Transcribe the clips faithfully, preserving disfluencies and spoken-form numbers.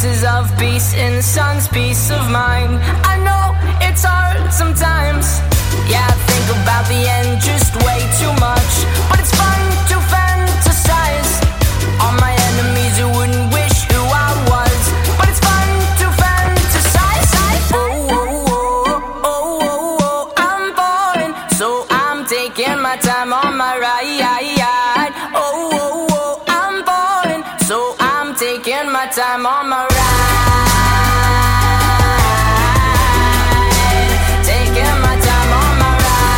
pieces of peace in the sun's peace of mind. I know it's hard sometimes. Yeah, I think about the end just way too much, but it's fun to fantasize on my enemies who wouldn't wish who I was. But it's fun to fantasize. Oh, oh, oh, oh, oh, oh, I'm falling, so I'm taking my time on my ride. Oh, oh, oh, I'm falling, so I'm taking my time on my ride. Taking my time on my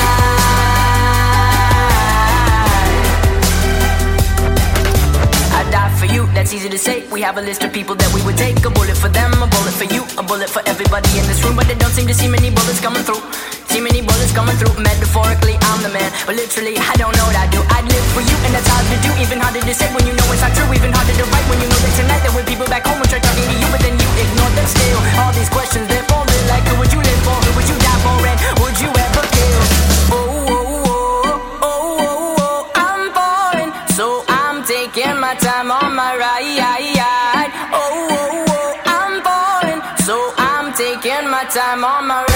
ride. I die for you, that's easy to say. We have a list of people that we would take. A bullet for them, a bullet for you, a bullet for everybody in this room. But they don't seem to see many bullets coming through. See many bullets coming through. Metaphorically, I'm the man, but literally, I don't know what I do. I'd live for you, and that's hard to do. Even harder to say when you know it's not true. Even harder to write when you know that tonight there were people back home who tried talking to you, but then you ignored them still. All these questions, they're falling like, who would you live for? Who would you die for? And would you ever kill? Oh, oh, oh, oh, oh, oh, I'm falling, so I'm taking my time on my ride. Oh, oh, oh, I'm falling, so I'm taking my time on my ride.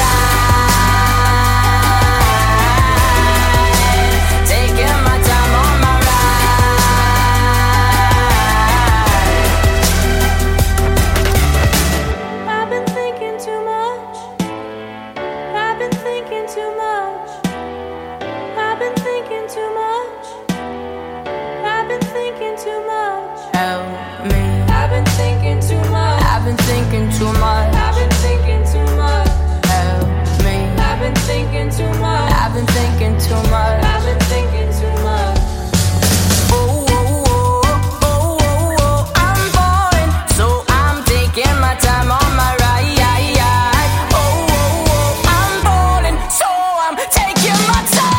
Too much. I've been thinking too much. Help me. I've been thinking too much. I've been thinking too much. I've been thinking too much. Oh, oh, oh, oh, oh, oh, I'm falling, so I'm taking my time on my ride. Oh, oh, oh, I'm falling, so I'm taking my time.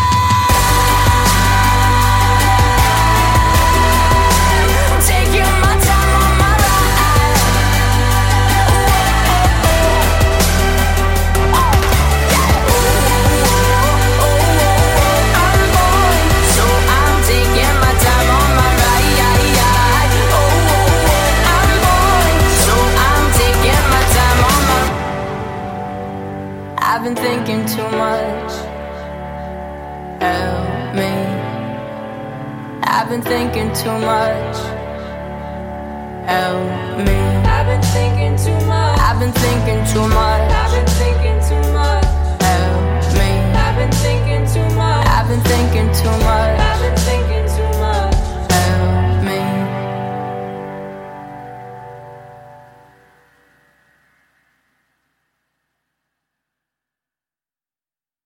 Taking my time on my ride. I've been thinking too much. Help me. I've been thinking too much. Help me. I've been thinking too much. I've been